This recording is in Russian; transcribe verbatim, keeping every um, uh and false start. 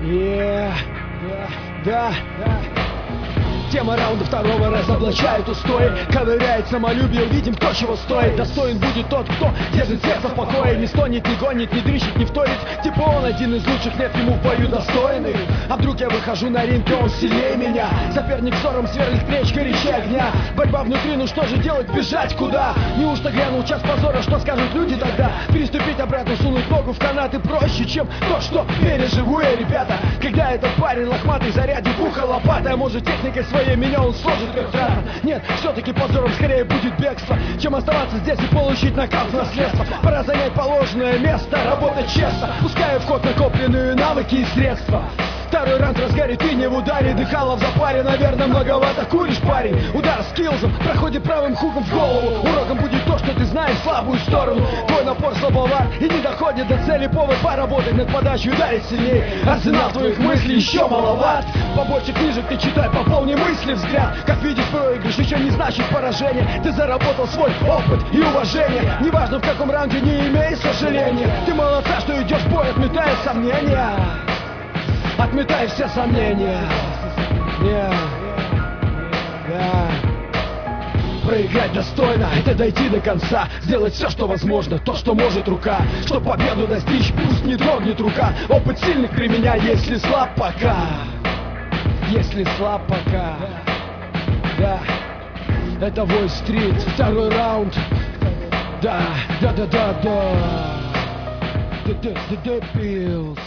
Yeah, да, да. Тема раунда второго разоблачает устои, ковыряет самолюбие, увидим, кто чего стоит. Достоин будет тот, кто держит сердце в покое, не стонет, не гонит, не дрищет, не вторит. Типа он один из лучших, нет ему в бою достойных. А вдруг я выхожу на ринг, и он сильнее меня. Соперник взором сверлит меч, горячее огня. Борьба внутри, ну что же делать, бежать куда? Неужто грянул час позора, что скажут люди тогда? Переступить обратно, сунуть ногу в канаты проще, чем то, что переживу я, ребята. Когда этот парень лохматый зарядит ухо лопатой, а может техникой своей меня он сложит как трата. Нет, все-таки позором скорее будет бегство, чем оставаться здесь и получить нокаут в наследство. Пора занять положенное место, работать честно, пуская в ход накопленные навыки и средства. Второй раунд в разгаре, ты не в ударе, дыхало в запаре, наверное, многовато куришь, парень. Удар скиллзом проходит правым хуком в голову. Уроком будет то, что ты знаешь слабую сторону. Твой напор слабоват и не доходит до цели. Повод поработать над подачей, ударить сильнее. Арсенал твоих мыслей еще маловат. Побольше книжек ты читай, пополни мысли взгляд. Как видишь, проигрыш еще не значит поражение. Ты заработал свой опыт и уважение. Неважно в каком раунде, не имей сожаления. Ты молодца, что идешь в бой, отметая сомнения. Отметай все сомнения. Yeah. Yeah. Проиграть достойно, это дойти до конца. Сделать все, что возможно, то, что может рука. Чтоб победу достичь, пусть не дрогнет рука. Опыт сильных при меня, если слаб пока. Если слаб пока. Да, это Voice Street, второй раунд. Да, да, да, да, да. The, the, the, the pills.